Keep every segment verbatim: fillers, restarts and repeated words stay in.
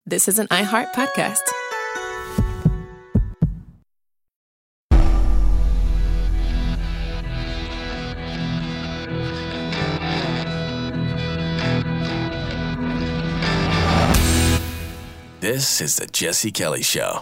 This is an iHeart podcast. This is the Jesse Kelly Show.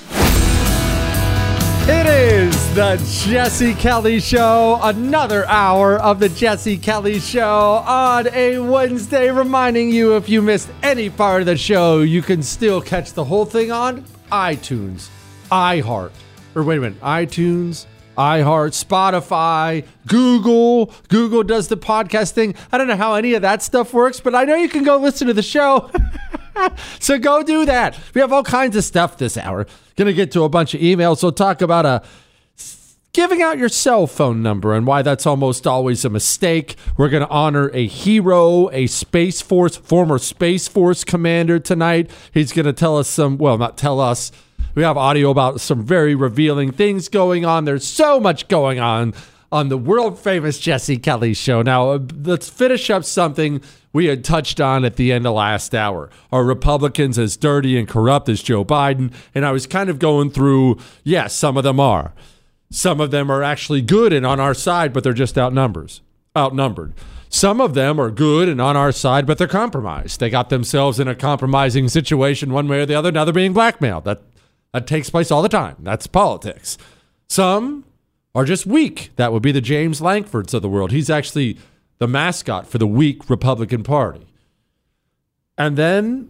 It is the Jesse Kelly Show, another hour of the Jesse Kelly Show on a Wednesday, reminding you if you missed any part of the show, you can still catch the whole thing on iTunes, iHeart, or wait a minute, iTunes, iHeart, Spotify, Google. Google does the podcast thing. I don't know how any of that stuff works, but I know you can go listen to the show. So go do that. We have all kinds of stuff this hour. Going to get to a bunch of emails. So talk about a giving out your cell phone number and why that's almost always a mistake. We're going to honor a hero, a Space Force, former Space Force commander tonight. He's going to tell us some, well, not tell us. We have audio about some very revealing things going on. There's so much going on on the world famous Jesse Kelly Show. Now, uh, let's finish up something we had touched on at the end of last hour. Are Republicans as dirty and corrupt as Joe Biden? And I was kind of going through, yes, some of them are. Some of them are actually good and on our side, but they're just outnumbers, outnumbered. Some of them are good and on our side, but they're compromised. They got themselves in a compromising situation one way or the other. Now they're being blackmailed. That, that takes place all the time. That's politics. Some are just weak. That would be the James Lankfords of the world. He's actually the mascot for the weak Republican Party. And then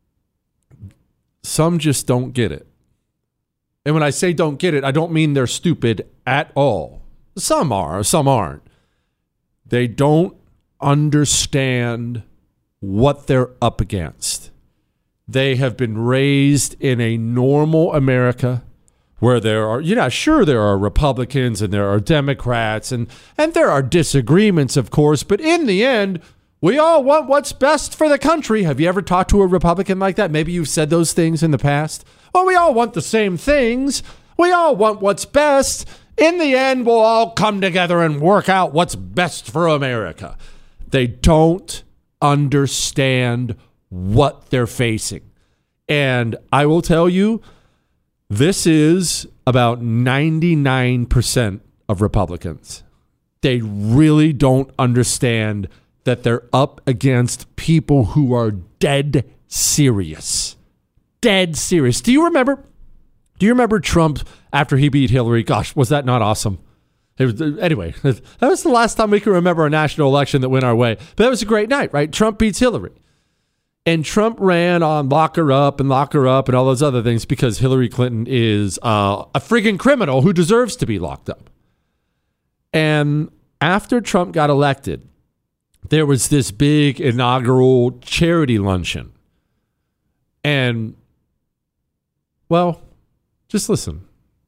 some just don't get it. And when I say don't get it, I don't mean they're stupid at all. Some are, some aren't. They don't understand what they're up against. They have been raised in a normal America where there are, you know, sure, there are Republicans and there are Democrats and, and there are disagreements, of course, but in the end, we all want what's best for the country. Have you ever talked to a Republican like that? Maybe you've said those things in the past. Well, we all want the same things. We all want what's best. In the end, we'll all come together and work out what's best for America. They don't understand what they're facing. And I will tell you, this is about ninety-nine percent of Republicans. They really don't understand that they're up against people who are dead serious. Dead serious. Do you remember? Do you remember Trump after he beat Hillary? Gosh, was that not awesome? It was, anyway, that was the last time we can remember a national election that went our way. But that was a great night, right? Trump beats Hillary. And Trump ran on lock her up and lock her up and all those other things because Hillary Clinton is uh, a friggin' criminal who deserves to be locked up. And after Trump got elected, there was this big inaugural charity luncheon. And, well, just listen.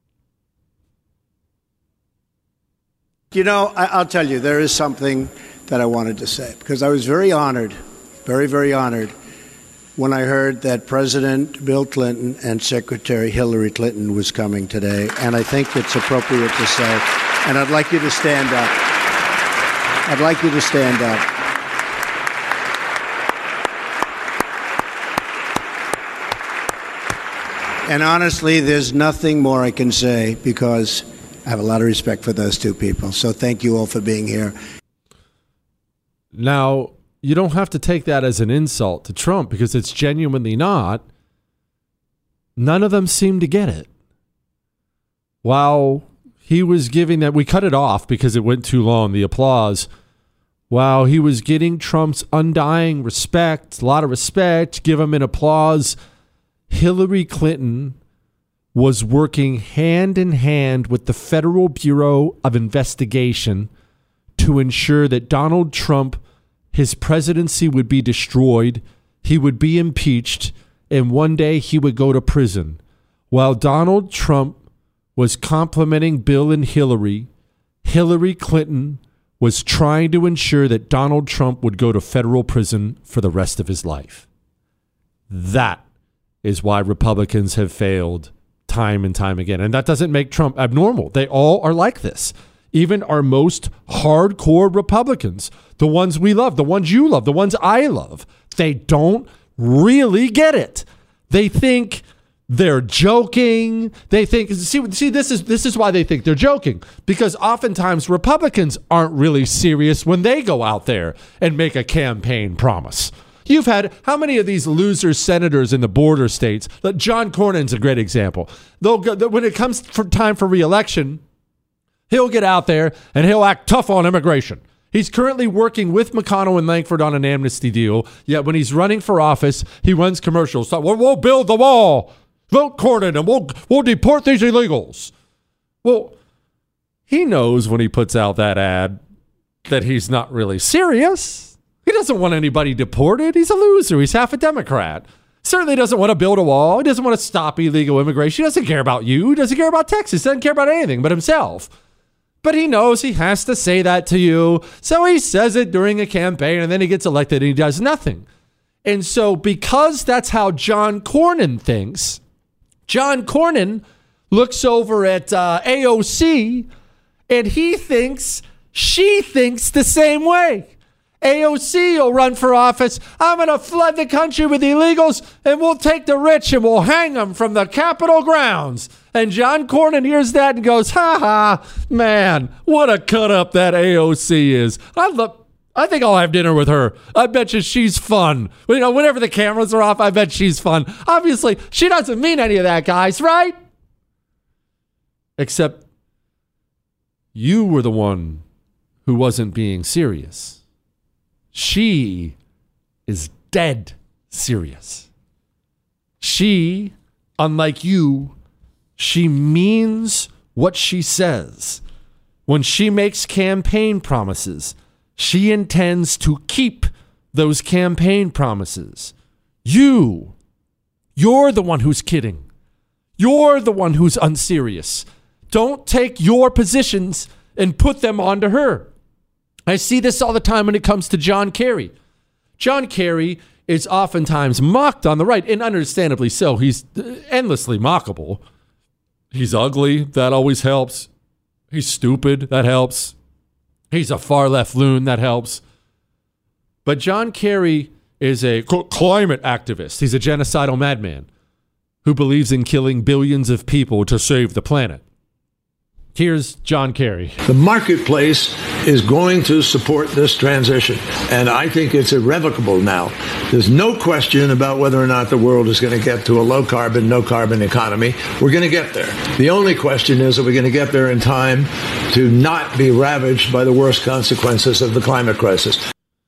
You know, I, I'll tell you, there is something that I wanted to say because I was very honored, very, very honored when I heard that President Bill Clinton and Secretary Hillary Clinton was coming today, and I think it's appropriate to say, and I'd like you to stand up. I'd like you to stand up. And honestly, there's nothing more I can say because I have a lot of respect for those two people. So thank you all for being here. Now, you don't have to take that as an insult to Trump because it's genuinely not. None of them seem to get it. While he was giving that, we cut it off because it went too long, the applause. While he was getting Trump's undying respect, a lot of respect, give him an applause, Hillary Clinton was working hand in hand with the Federal Bureau of Investigation to ensure that Donald Trump, his presidency would be destroyed, he would be impeached, and one day he would go to prison. While Donald Trump was complimenting Bill and Hillary, Hillary Clinton was trying to ensure that Donald Trump would go to federal prison for the rest of his life. That is why Republicans have failed time and time again. And that doesn't make Trump abnormal. They all are like this. Even our most hardcore Republicans, the ones we love, the ones you love, the ones I love, they don't really get it. They think they're joking. They think see see this is this is why they think they're joking, because oftentimes Republicans aren't really serious when they go out there and make a campaign promise. You've had how many of these loser senators in the border states? John Cornyn's a great example. They'll go, when it comes for time for re-election, he'll get out there and he'll act tough on immigration. He's currently working with McConnell and Langford on an amnesty deal. Yet when he's running for office, he runs commercials. So, well, we'll build the wall. Vote Cornyn and we'll we'll deport these illegals. Well, he knows when he puts out that ad that he's not really serious. He doesn't want anybody deported. He's a loser. He's half a Democrat. Certainly doesn't want to build a wall. He doesn't want to stop illegal immigration. He doesn't care about you. He doesn't care about Texas. He doesn't care about anything but himself. But he knows he has to say that to you. So he says it during a campaign and then he gets elected and he does nothing. And so because that's how John Cornyn thinks, John Cornyn looks over at uh, A O C and he thinks she thinks the same way. A O C will run for office. I'm going to flood the country with illegals and we'll take the rich and we'll hang them from the Capitol grounds. And John Cornyn hears that and goes, ha ha, man, what a cut up that A O C is. I love, I think I'll have dinner with her. I bet you she's fun. You know, whenever the cameras are off, I bet she's fun. Obviously, she doesn't mean any of that, guys, right? Except you were the one who wasn't being serious. She is dead serious. She, unlike you, she means what she says. When she makes campaign promises, she intends to keep those campaign promises. You, you're the one who's kidding. You're the one who's unserious. Don't take your positions and put them onto her. I see this all the time when it comes to John Kerry. John Kerry is oftentimes mocked on the right, and understandably so. He's endlessly mockable. He's ugly. That always helps. He's stupid. That helps. He's a far left loon. That helps. But John Kerry is a climate activist. He's a genocidal madman who believes in killing billions of people to save the planet. Here's John Kerry. The marketplace is going to support this transition, and I think it's irrevocable now. There's no question about whether or not the world is going to get to a low-carbon, no-carbon economy. We're going to get there. The only question is, are we going to get there in time to not be ravaged by the worst consequences of the climate crisis?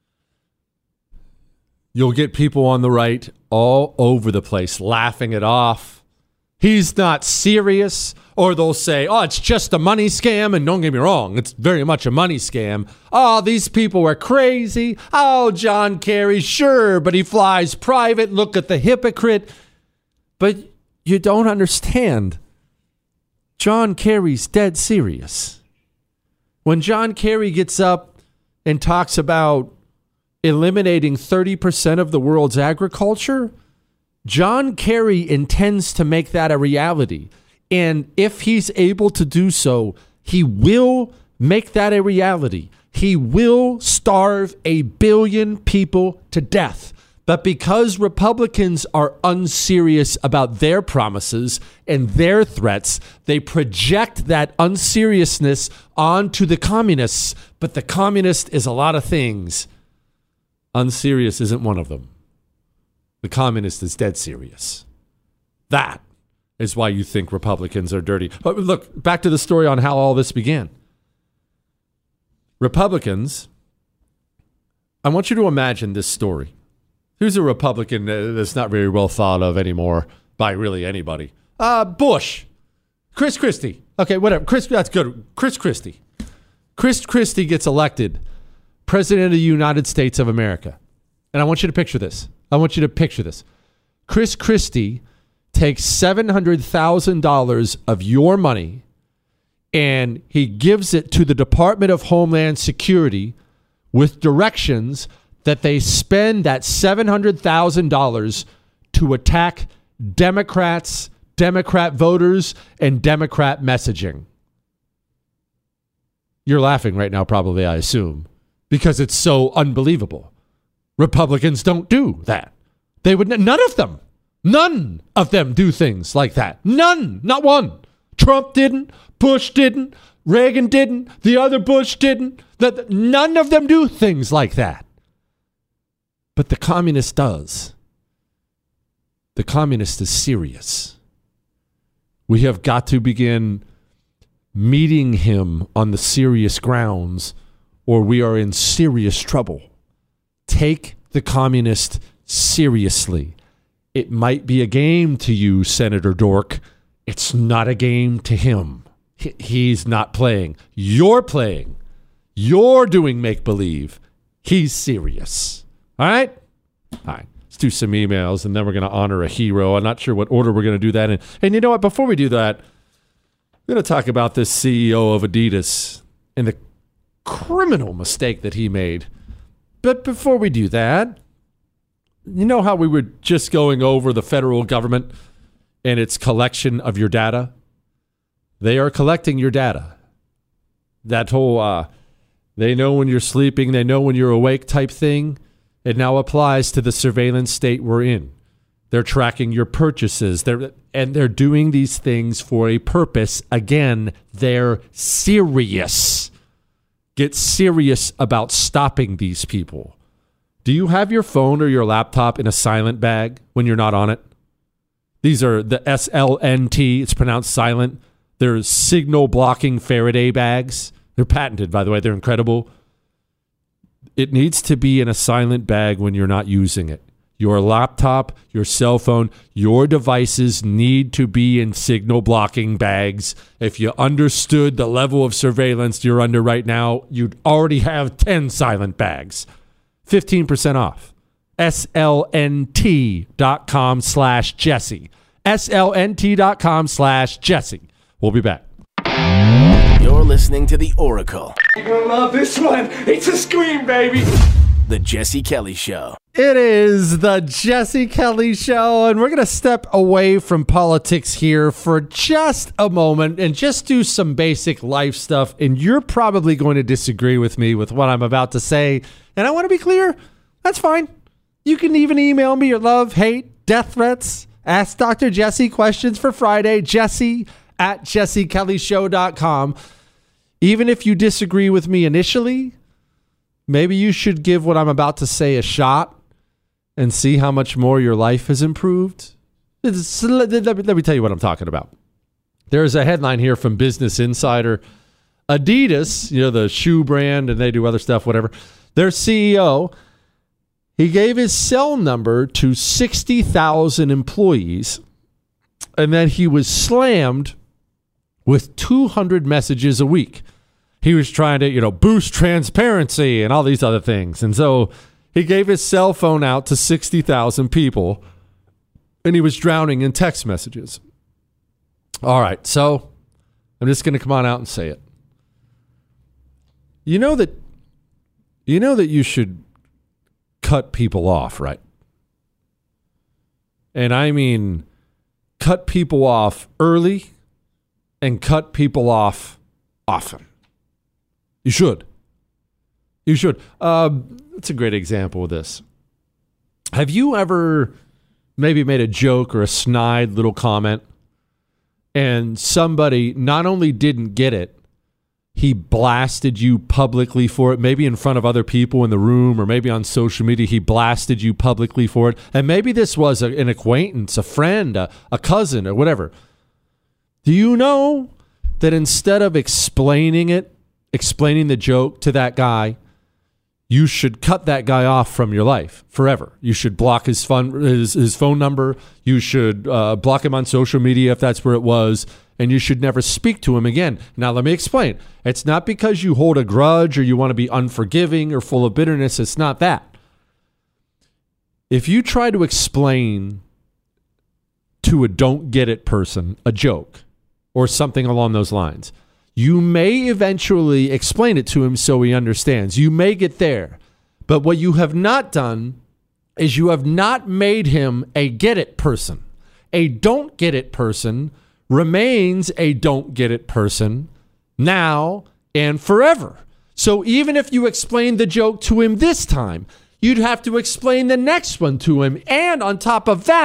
You'll get people on the right all over the place laughing it off. He's not serious. Or they'll say, oh, it's just a money scam. And don't get me wrong, it's very much a money scam. Oh, these people are crazy. Oh, John Kerry, sure, but he flies private. Look at the hypocrite. But you don't understand. John Kerry's dead serious. When John Kerry gets up and talks about eliminating thirty percent of the world's agriculture, John Kerry intends to make that a reality. And if he's able to do so, he will make that a reality. He will starve a billion people to death. But because Republicans are unserious about their promises and their threats, they project that unseriousness onto the communists. But the communist is a lot of things. Unserious isn't one of them. The communist is dead serious. That is why you think Republicans are dirty. But look, back to the story on how all this began. Republicans, I want you to imagine this story. Who's a Republican that's not very well thought of anymore by really anybody? Uh, Bush. Chris Christie. Okay, whatever. Chris, that's good. Chris Christie. Chris Christie gets elected President of the United States of America. And I want you to picture this. I want you to picture this. Chris Christie takes seven hundred thousand dollars of your money and he gives it to the Department of Homeland Security with directions that they spend that seven hundred thousand dollars to attack Democrats, Democrat voters, and Democrat messaging. You're laughing right now, probably, I assume, because it's so unbelievable. Republicans don't do that. They would, none of them. None of them do things like that. None. Not one. Trump didn't. Bush didn't. Reagan didn't. The other Bush didn't. That none of them do things like that. But the communist does. The communist is serious. We have got to begin meeting him on the serious grounds, or we are in serious trouble. Take the communist seriously. It might be a game to you, Senator Dork. It's not a game to him. He's not playing. You're playing. You're doing make-believe. He's serious. All right? All right. Let's do some emails, and then we're going to honor a hero. I'm not sure what order we're going to do that in. And you know what? Before we do that, I'm going to talk about this C E O of Adidas and the criminal mistake that he made. But before we do that, you know how we were just going over the federal government and its collection of your data? They are collecting your data. That whole, uh, they know when you're sleeping, they know when you're awake type thing, it now applies to the surveillance state we're in. They're tracking your purchases. They're, and they're doing these things for a purpose. Again, they're serious. Get serious about stopping these people. Do you have your phone or your laptop in a silent bag when you're not on it? These are the S L N T. It's pronounced silent. They're signal blocking Faraday bags. They're patented, by the way. They're incredible. It needs to be in a silent bag when you're not using it. Your laptop, your cell phone, your devices need to be in signal blocking bags. If you understood the level of surveillance you're under right now, you'd already have ten silent bags. fifteen percent off. S L N T dot com slash Jesse. S L N T dot com slash Jesse. We'll be back. You're listening to The Oracle. You're gonna love this one. It's a scream, baby. The Jesse Kelly Show. It is the Jesse Kelly Show, and we're going to step away from politics here for just a moment and just do some basic life stuff. And you're probably going to disagree with me with what I'm about to say. And I want to be clear, that's fine. You can even email me your love, hate, death threats. Ask Doctor Jesse questions for Friday, Jesse at jesse kelly show dot com. Even if you disagree with me initially, maybe you should give what I'm about to say a shot and see how much more your life has improved. It's, let, let, let me tell you what I'm talking about. There's a headline here from Business Insider. Adidas, you know, the shoe brand, and they do other stuff, whatever. Their C E O, he gave his cell number to sixty thousand employees, and then he was slammed with two hundred messages a week. He was trying to, you know, boost transparency and all these other things. And so he gave his cell phone out to sixty thousand people, and he was drowning in text messages. All right, so I'm just going to come on out and say it. You know that you know that you should cut people off, right? And I mean cut people off early and cut people off often. You should. You should. Uh, that's a great example of this. Have you ever maybe made a joke or a snide little comment and somebody not only didn't get it, he blasted you publicly for it, maybe in front of other people in the room or maybe on social media, he blasted you publicly for it. And maybe this was a, an acquaintance, a friend, a, a cousin or whatever. Do you know that instead of explaining it, explaining the joke to that guy, you should cut that guy off from your life forever. You should block his phone, his, his phone number. You should uh, block him on social media if that's where it was, and you should never speak to him again. Now, let me explain. It's not because you hold a grudge or you want to be unforgiving or full of bitterness. It's not that. If you try to explain to a don't get it person a joke or something along those lines, you may eventually explain it to him so he understands. You may get there. But what you have not done is you have not made him a get it person. A don't get it person remains a don't get it person now and forever. So even if you explain the joke to him this time, you'd have to explain the next one to him. And on top of that,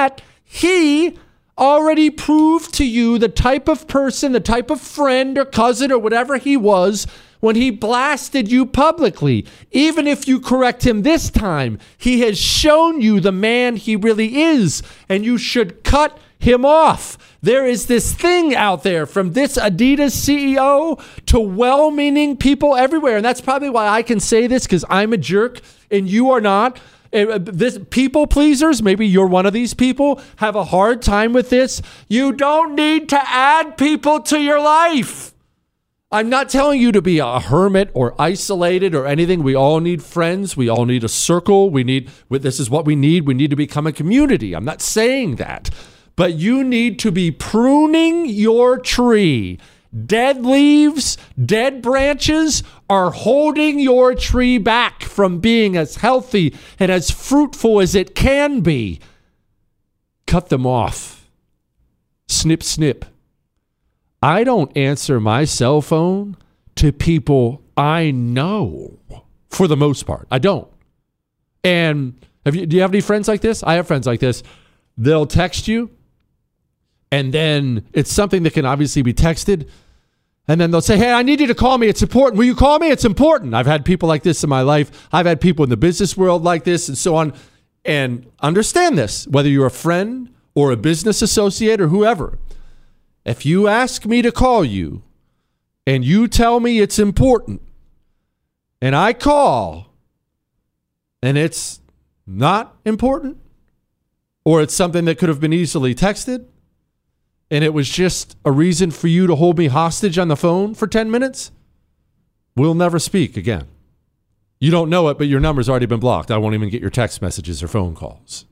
He already proved to you the type of person, the type of friend or cousin or whatever he was when he blasted you publicly. Even if you correct him this time, he has shown you the man he really is, and you should cut him off. There is this thing out there from this Adidas C E O to well-meaning people everywhere, and that's probably why I can say this, because I'm a jerk and you are not. This people pleasers, maybe you're one of these people, have a hard time with this. You don't need to add people to your life. I'm not telling you to be a hermit or isolated or anything. We all need friends. We all need a circle. We need, this is what we need. We need to become a community. I'm not saying that, but you need to be pruning your tree. Dead leaves, dead branches are holding your tree back from being as healthy and as fruitful as it can be. Cut them off. Snip, snip. I don't answer my cell phone to people I know for the most part. I don't. And have you, do you have any friends like this? I have friends like this. They'll text you, and then it's something that can obviously be texted. And then they'll say, hey, I need you to call me. It's important. Will you call me? It's important. I've had people like this in my life. I've had people in the business world like this and so on. And understand this, whether you're a friend or a business associate or whoever. If you ask me to call you and you tell me it's important and I call and it's not important, or it's something that could have been easily texted, and it was just a reason for you to hold me hostage on the phone for ten minutes, we'll never speak again. You don't know it, but your number's already been blocked. I won't even get your text messages or phone calls.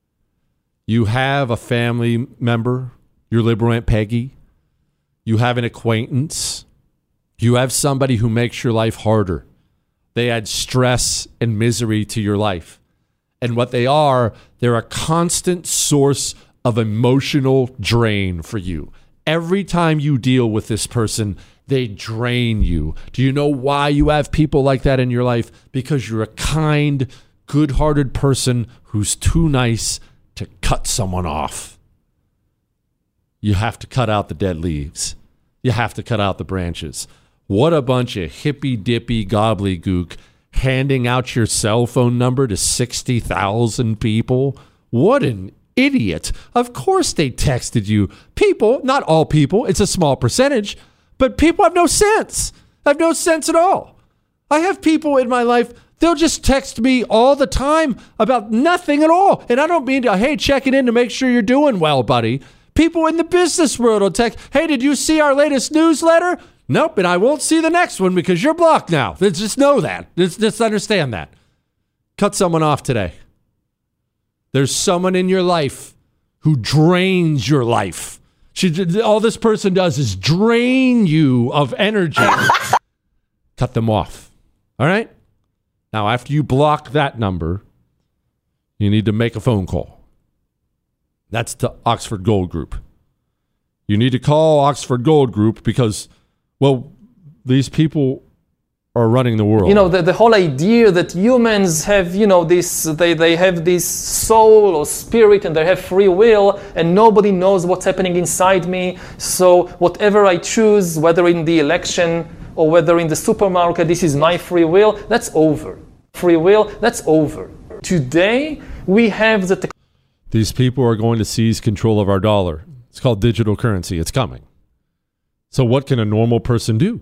You have a family member, your liberal Aunt Peggy. You have an acquaintance. You have somebody who makes your life harder. They add stress and misery to your life. And what they are, they're a constant source of emotional drain for you. Every time you deal with this person, they drain you. Do you know why you have people like that in your life? Because you're a kind, good-hearted person who's too nice to cut someone off. You have to cut out the dead leaves. You have to cut out the branches. What a bunch of hippy-dippy gobbledygook handing out your cell phone number to sixty thousand people. What an idiot. Of course they texted you. People, not all people, it's a small percentage, but people have no sense. Have no sense at all. I have people in my life, they'll just text me all the time about nothing at all. And I don't mean to, hey, checking in to make sure you're doing well, buddy. People in the business world will text, hey, did you see our latest newsletter? Nope, and I won't see the next one because you're blocked now. Just know that. Just, just understand that. Cut someone off today. There's someone in your life who drains your life. She, all this person does is drain you of energy. Cut them off. All right? Now, after you block that number, you need to make a phone call. That's to Oxford Gold Group. You need to call Oxford Gold Group because, well, these people are running the world. You know, the, the whole idea that humans have, you know, this, they, they have this soul or spirit and they have free will and nobody knows what's happening inside me. So whatever I choose, whether in the election or whether in the supermarket, this is my free will, that's over. Free will, that's over. Today, we have the... Te- These people are going to seize control of our dollar. It's called digital currency. It's coming. So what can a normal person do?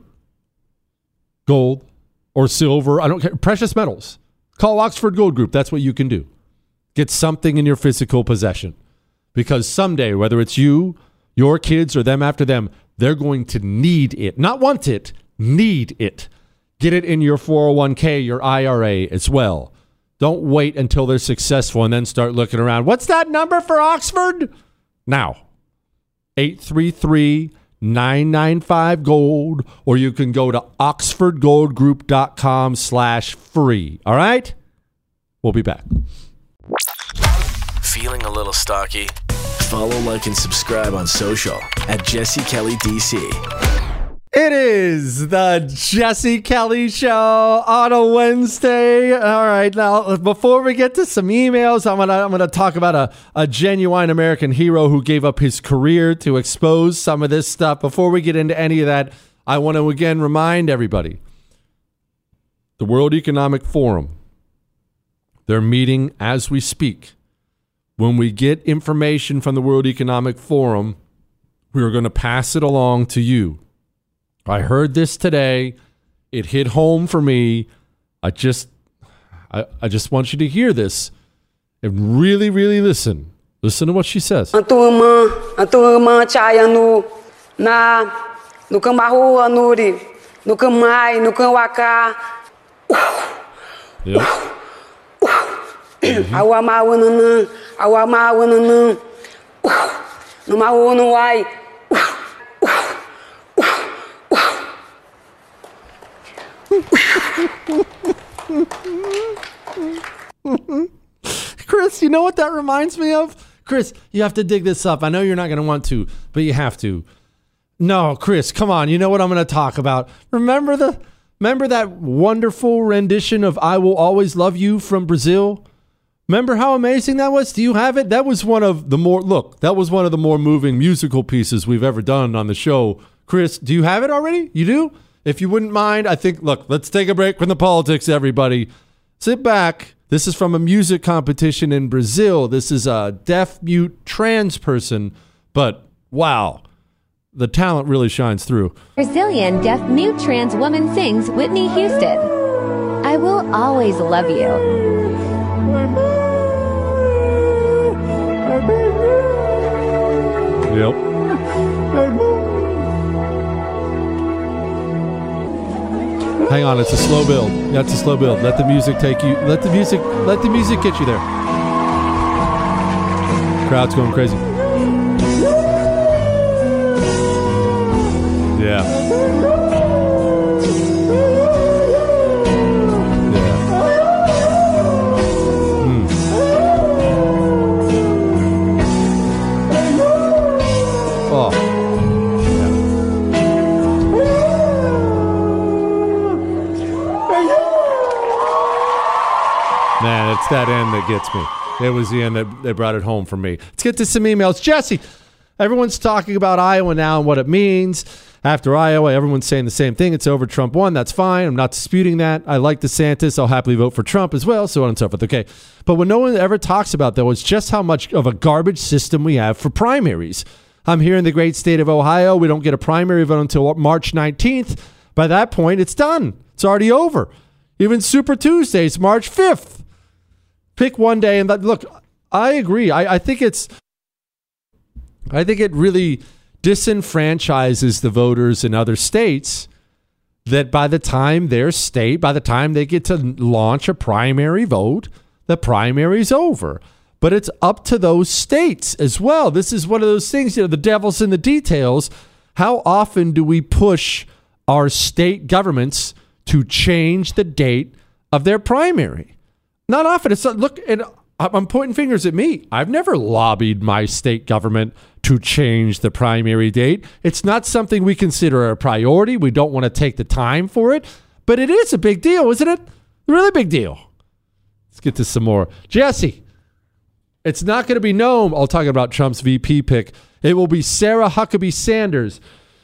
Gold or silver, I don't care, precious metals. Call Oxford Gold Group. That's what you can do. Get something in your physical possession. Because someday, whether it's you, your kids, or them after them, they're going to need it. Not want it, need it. Get it in your four oh one k, your I R A as well. Don't wait until they're successful and then start looking around. What's that number for Oxford? Now, eight three three, nine nine five, gold, or you can go to oxford gold group dot com slash free. All right? We'll be back. Feeling a little stocky? Follow, like, and subscribe on social at Jesse Kelly D C. It is the Jesse Kelly Show on a Wednesday. All right, now before we get to some emails, I'm gonna I'm gonna talk about a, a genuine American hero who gave up his career to expose some of this stuff. Before we get into any of that, I want to again remind everybody: the World Economic Forum, they're meeting as we speak. When we get information from the World Economic Forum, we're going to pass it along to you. I heard this today. It hit home for me. I just I, I just want you to hear this and really, really listen. Listen to what she says. A tua irmã, a tua irmã Chaya no na no Cambarro Anuri, no Camai, no Camwaka. Yep. Awa mawanana, awa mawanana. No mawono wai. Chris, you know what that reminds me of? Chris, you have to dig this up. I know you're not going to want to, but you have to. No, Chris, come on. You know what I'm going to talk about. Remember the remember that wonderful rendition of I Will Always Love You from Brazil? Remember how amazing that was? Do you have it? That was one of the more look, that was one of the more moving musical pieces we've ever done on the show. Chris, do you have it already? You do? If you wouldn't mind, I think, look, let's take a break from the politics, everybody. Sit back. This is from a music competition in Brazil. This is a deaf, mute, trans person. But, wow, the talent really shines through. Brazilian deaf, mute, trans woman sings Whitney Houston. I will always love you. Yep. Hang on, it's a slow build. Yeah, it's a slow build. Let the music take you. Let the music. Let the music get you there. Crowd's going crazy. Yeah. Yeah. Hmm. Oh. Man, it's that end that gets me. It was the end that, that brought it home for me. Let's get to some emails. Jesse, everyone's talking about Iowa now and what it means. After Iowa, everyone's saying the same thing. It's over. Trump won. That's fine. I'm not disputing that. I like DeSantis. I'll happily vote for Trump as well, so on and so forth. Okay. But what no one ever talks about, though, is just how much of a garbage system we have for primaries. I'm here in the great state of Ohio. We don't get a primary vote until March nineteenth. By that point, it's done. It's already over. Even Super Tuesday's March fifth. Pick one day and look, I agree. I, I think it's, I think it really disenfranchises the voters in other states that by the time their state, by the time they get to launch a primary vote, the primary's over. But it's up to those states as well. This is one of those things, you know, the devil's in the details. How often do we push our state governments to change the date of their primary? Not often. It's not, look, and I'm pointing fingers at me. I've never lobbied my state government to change the primary date. It's not something we consider a priority. We don't want to take the time for it, but it is a big deal, isn't it? A really big deal. Let's get to some more. Jesse, it's not going to be known. I'll talk about Trump's V P pick. It will be Sarah Huckabee Sanders.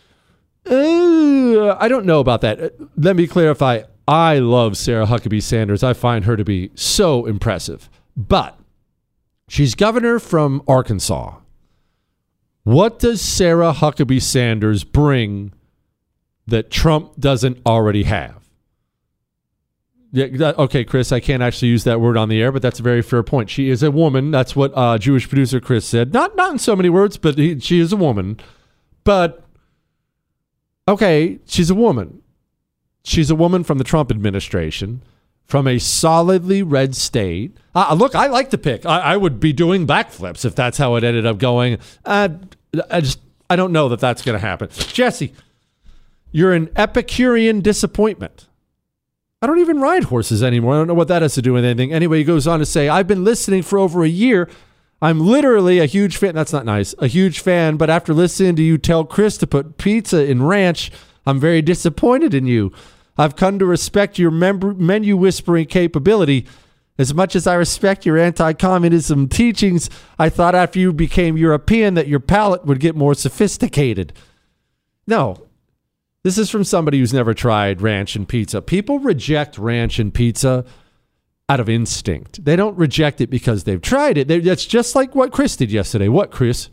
Uh, I don't know about that. Let me clarify. I love Sarah Huckabee Sanders. I find her to be so impressive. But she's governor from Arkansas. What does Sarah Huckabee Sanders bring that Trump doesn't already have? Yeah, that, okay, Chris, I can't actually use that word on the air, but that's a very fair point. She is a woman. That's what uh, Jewish producer Chris said. Not not in so many words, but he, she is a woman. But, okay, she's a woman. She's a woman from the Trump administration, from a solidly red state. Uh, look, I like the pick. I, I would be doing backflips if that's how it ended up going. Uh, I just, I don't know that that's going to happen. Jesse, you're an Epicurean disappointment. I don't even ride horses anymore. I don't know what that has to do with anything. Anyway, he goes on to say, I've been listening for over a year. I'm literally a huge fan. That's not nice. A huge fan. But after listening to you tell Chris to put pizza in ranch, I'm very disappointed in you. I've come to respect your mem- menu whispering capability. As much as I respect your anti-communism teachings, I thought after you became European that your palate would get more sophisticated. No, this is from somebody who's never tried ranch and pizza. People reject ranch and pizza out of instinct. They don't reject it because they've tried it. They, that's just like what Chris did yesterday. What, Chris?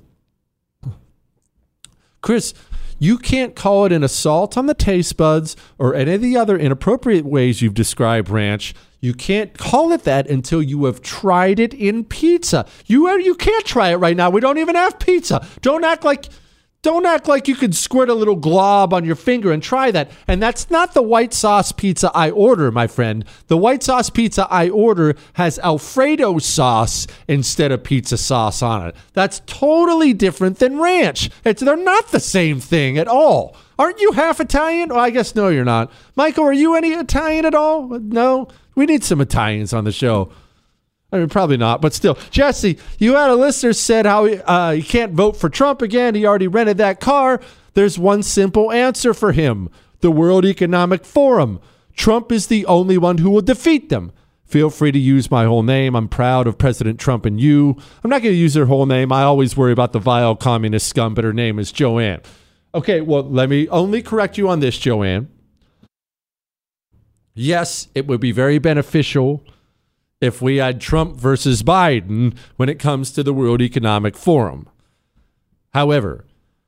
Chris, you can't call it an assault on the taste buds or any of the other inappropriate ways you've described ranch. You can't call it that until you have tried it in pizza. You you can't try it right now. We don't even have pizza. Don't act like don't act like you could squirt a little glob on your finger and try that. And that's not the white sauce pizza I order, my friend. The white sauce pizza I order has Alfredo sauce instead of pizza sauce on it. That's totally different than ranch. It's they're not the same thing at all. Aren't you half Italian? Well, I guess no, you're not. Michael, are you any Italian at all? No? We need some Italians on the show. I mean, probably not, but still. Jesse, you had a listener said how uh, he can't vote for Trump again. He already rented that car. There's one simple answer for him. The World Economic Forum. Trump is the only one who will defeat them. Feel free to use my whole name. I'm proud of President Trump and you. I'm not going to use her whole name. I always worry about the vile communist scum, but her name is Joanne. Okay, well, let me only correct you on this, Joanne. Yes, it would be very beneficial if we had Trump versus Biden when it comes to the World Economic Forum. However,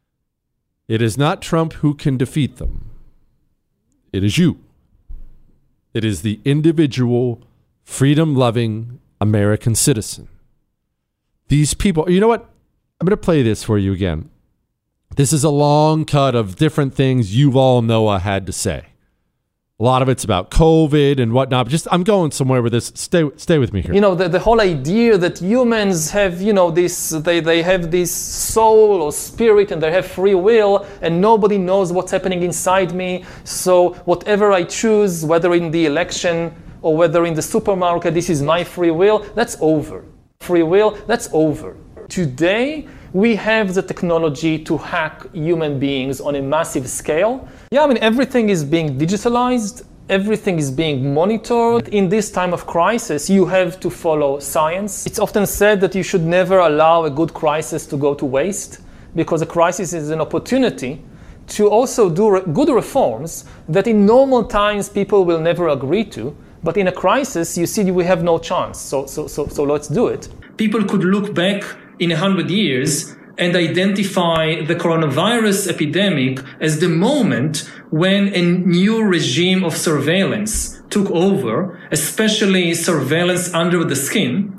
it is not Trump who can defeat them. It is you. It is the individual, freedom-loving American citizen. These people, you know what? I'm going to play this for you again. This is a long cut of different things Yuval Noah had to say. A lot of it's about COVID and whatnot. But just I'm going somewhere with this. Stay, stay with me here. You know, the, the whole idea that humans have, you know, this, they, they have this soul or spirit and they have free will and nobody knows what's happening inside me. So whatever I choose, whether in the election or whether in the supermarket, this is my free will, that's over. Free will, that's over. Today, we have the technology to hack human beings on a massive scale. Yeah, I mean, everything is being digitalized. Everything is being monitored. In this time of crisis, you have to follow science. It's often said that you should never allow a good crisis to go to waste because a crisis is an opportunity to also do re- good reforms that in normal times people will never agree to. But in a crisis, you see we have no chance. So, so, so, so let's do it. People could look back in a hundred years and identify the coronavirus epidemic as the moment when a new regime of surveillance took over, especially surveillance under the skin.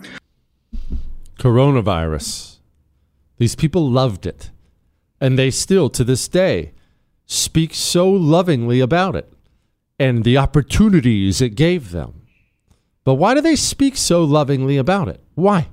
Coronavirus. These people loved it. And they still, to this day, speak so lovingly about it and the opportunities it gave them. But why do they speak so lovingly about it? Why?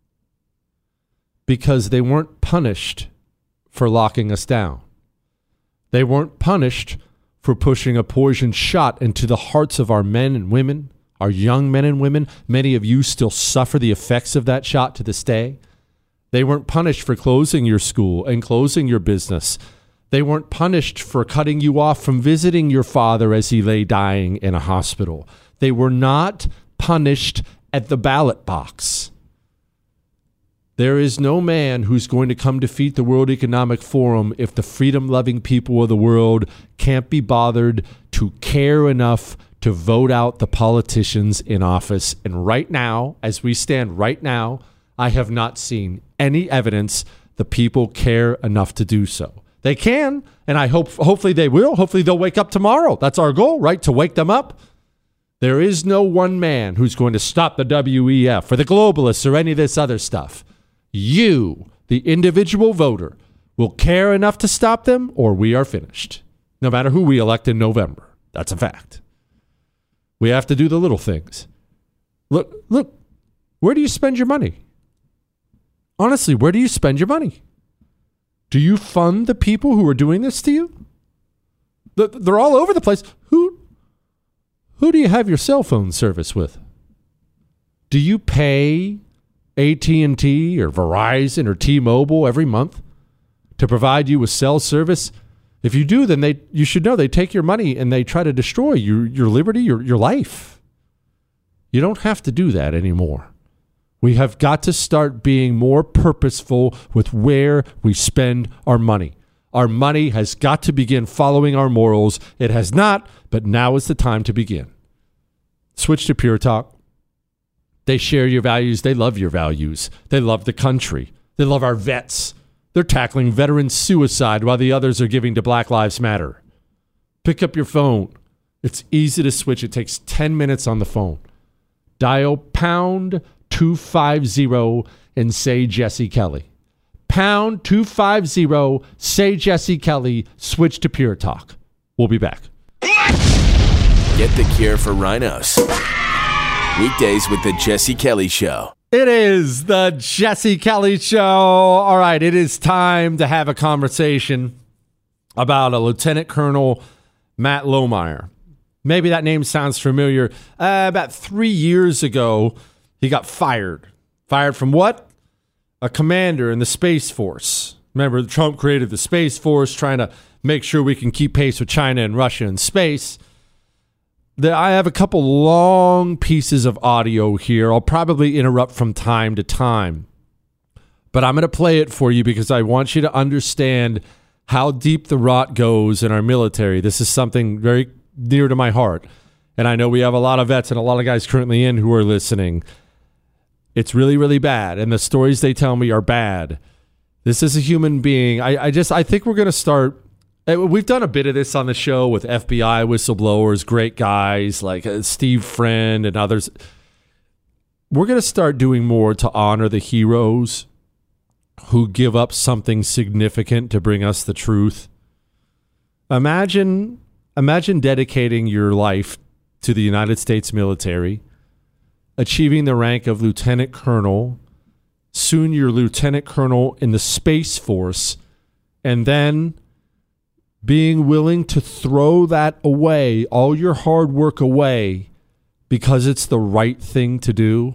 Because they weren't punished for locking us down. They weren't punished for pushing a poison shot into the hearts of our men and women, our young men and women. Many of you still suffer the effects of that shot to this day. They weren't punished for closing your school and closing your business. They weren't punished for cutting you off from visiting your father as he lay dying in a hospital. They were not punished at the ballot box. There is no man who's going to come defeat the World Economic Forum if the freedom-loving people of the world can't be bothered to care enough to vote out the politicians in office. And right now, as we stand right now, I have not seen any evidence the people care enough to do so. They can, and I hope hopefully they will. Hopefully they'll wake up tomorrow. That's our goal, right? To wake them up. There is no one man who's going to stop the W E F or the globalists or any of this other stuff. You, the individual voter, will care enough to stop them or we are finished. No matter who we elect in November. That's a fact. We have to do the little things. Look, look, where do you spend your money? Honestly, where do you spend your money? Do you fund the people who are doing this to you? They're all over the place. Who, who do you have your cell phone service with? Do you pay A T and T or Verizon or T-Mobile every month to provide you with cell service? If you do, then they you should know they take your money and they try to destroy your, your liberty, your, your life. You don't have to do that anymore. We have got to start being more purposeful with where we spend our money. Our money has got to begin following our morals. It has not, but now is the time to begin. Switch to Pure Talk. They share your values. They love your values. They love the country. They love our vets. They're tackling veteran suicide while the others are giving to Black Lives Matter. Pick up your phone. It's easy to switch. It takes ten minutes on the phone. Dial pound two five zero and say Jesse Kelly. Pound two five zero, say Jesse Kelly, switch to Pure Talk. We'll be back. Get the cure for rhinos. Weekdays with the Jesse Kelly Show. It is the Jesse Kelly Show. All right, it is time to have a conversation about a Lieutenant Colonel Matt Lohmeier. Maybe that name sounds familiar. Uh, about three years ago, he got fired. Fired from what? A commander in the Space Force. Remember, Trump created the Space Force, trying to make sure we can keep pace with China and Russia in space. The, I have a couple long pieces of audio here. I'll probably interrupt from time to time. But I'm going to play it for you because I want you to understand how deep the rot goes in our military. This is something very near to my heart. And I know we have a lot of vets and a lot of guys currently in who are listening. It's really, really bad. And the stories they tell me are bad. This is a human being. I, I just, I think we're going to start. We've done a bit of this on the show with F B I whistleblowers, great guys like Steve Friend and others. We're going to start doing more to honor the heroes who give up something significant to bring us the truth. Imagine, imagine dedicating your life to the United States military, achieving the rank of lieutenant colonel, soon you're lieutenant colonel in the Space Force, and then being willing to throw that away, all your hard work away, because it's the right thing to do.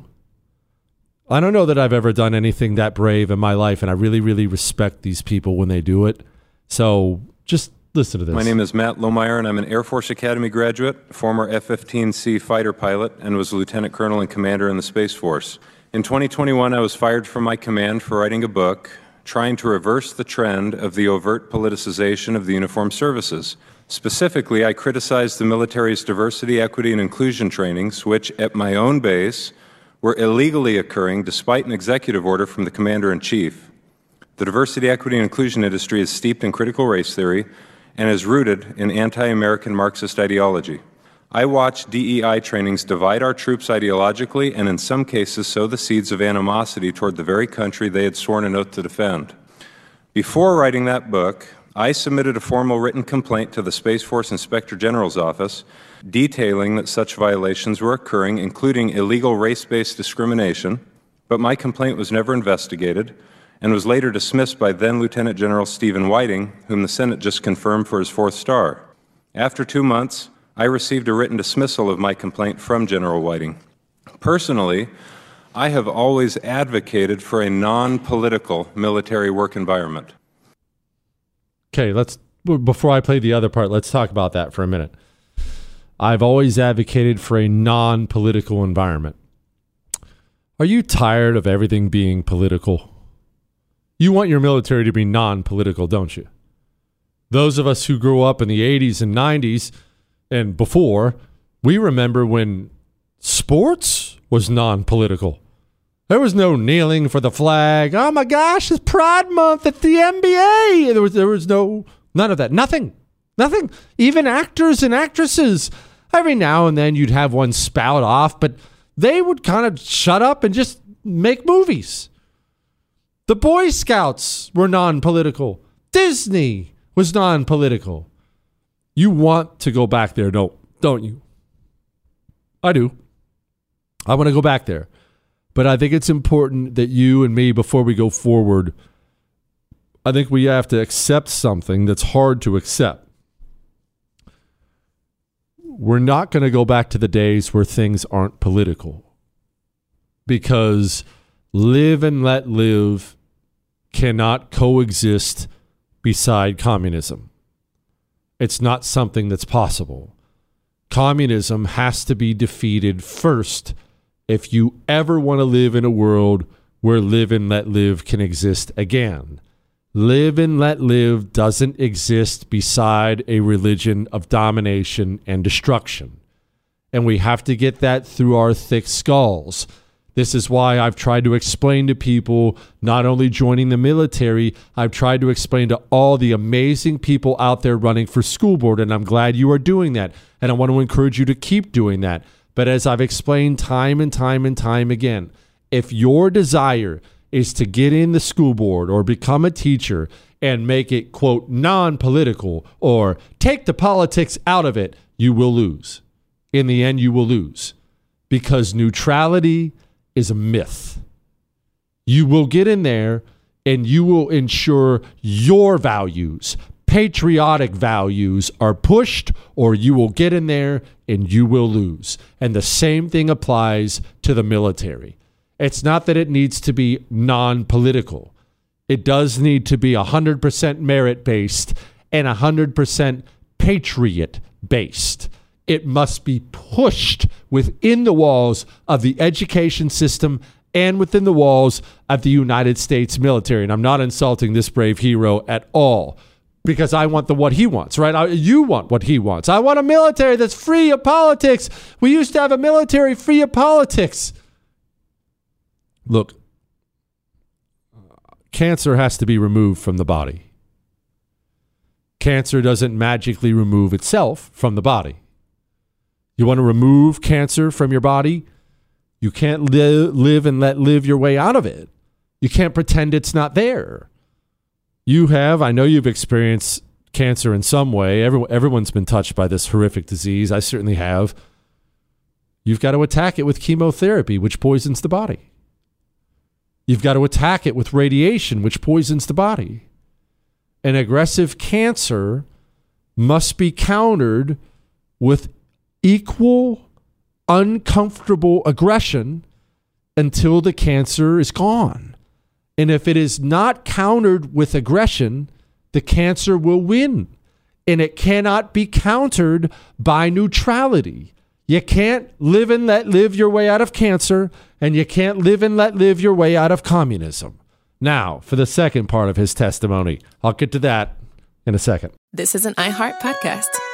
I don't know that I've ever done anything that brave in my life, and I really, really respect these people when they do it. So just listen to this. My name is Matt Lohmeier, and I'm an Air Force Academy graduate, former F fifteen C fighter pilot, and was a lieutenant colonel and commander in the Space Force. In twenty twenty-one, I was fired from my command for writing a book trying to reverse the trend of the overt politicization of the uniformed services. Specifically, I criticized the military's diversity, equity, and inclusion trainings, which, at my own base, were illegally occurring despite an executive order from the Commander-in-Chief. The diversity, equity, and inclusion industry is steeped in critical race theory and is rooted in anti-American Marxist ideology. I watched D E I trainings divide our troops ideologically and in some cases sow the seeds of animosity toward the very country they had sworn an oath to defend. Before writing that book, I submitted a formal written complaint to the Space Force Inspector General's office detailing that such violations were occurring, including illegal race-based discrimination, but my complaint was never investigated and was later dismissed by then Lieutenant General Stephen Whiting, whom the Senate just confirmed for his fourth star. After two months, I received a written dismissal of my complaint from General Whiting. Personally, I have always advocated for a non-political military work environment. Okay, let's before I play the other part, let's talk about that for a minute. I've always advocated for a non-political environment. Are you tired of everything being political? You want your military to be non-political, don't you? Those of us who grew up in the eighties and nineties and before, we remember when sports was non-political. There was no kneeling for the flag. Oh my gosh, it's Pride Month at the N B A. There was there was no none of that. Nothing. Nothing. Even actors and actresses. Every now and then you'd have one spout off, but they would kind of shut up and just make movies. The Boy Scouts were non-political. Disney was non-political. You want to go back there, don't, don't you? I do. I want to go back there. But I think it's important that you and me, before we go forward, I think we have to accept something that's hard to accept. We're not going to go back to the days where things aren't political. Because live and let live cannot coexist beside communism. It's not something that's possible. Communism has to be defeated first if you ever want to live in a world where live and let live can exist again. Live and let live doesn't exist beside a religion of domination and destruction. And we have to get that through our thick skulls. This is why I've tried to explain to people not only joining the military, I've tried to explain to all the amazing people out there running for school board, and I'm glad you are doing that. And I want to encourage you to keep doing that. But as I've explained time and time and time again, if your desire is to get in the school board or become a teacher and make it, quote, non-political or take the politics out of it, you will lose. In the end, you will lose because neutrality is a myth. You will get in there and you will ensure your values, patriotic values, are pushed, or you will get in there and you will lose. And the same thing applies to the military. It's not that it needs to be non-political. It does need to be one hundred percent merit-based and one hundred percent patriot-based. It must be pushed within the walls of the education system and within the walls of the United States military. And I'm not insulting this brave hero at all because I want the what he wants, right? I, you want what he wants. I want a military that's free of politics. We used to have a military free of politics. Look, cancer has to be removed from the body. Cancer doesn't magically remove itself from the body. You want to remove cancer from your body? You can't li- live and let live your way out of it. You can't pretend it's not there. You have, I know you've experienced cancer in some way. Everyone, everyone's been touched by this horrific disease. I certainly have. You've got to attack it with chemotherapy, which poisons the body. You've got to attack it with radiation, which poisons the body. An aggressive cancer must be countered with equal, uncomfortable aggression until the cancer is gone. And if it is not countered with aggression, the cancer will win. And it cannot be countered by neutrality. You can't live and let live your way out of cancer, and you can't live and let live your way out of communism. Now, for the second part of his testimony, I'll get to that in a second. This is an iHeart podcast.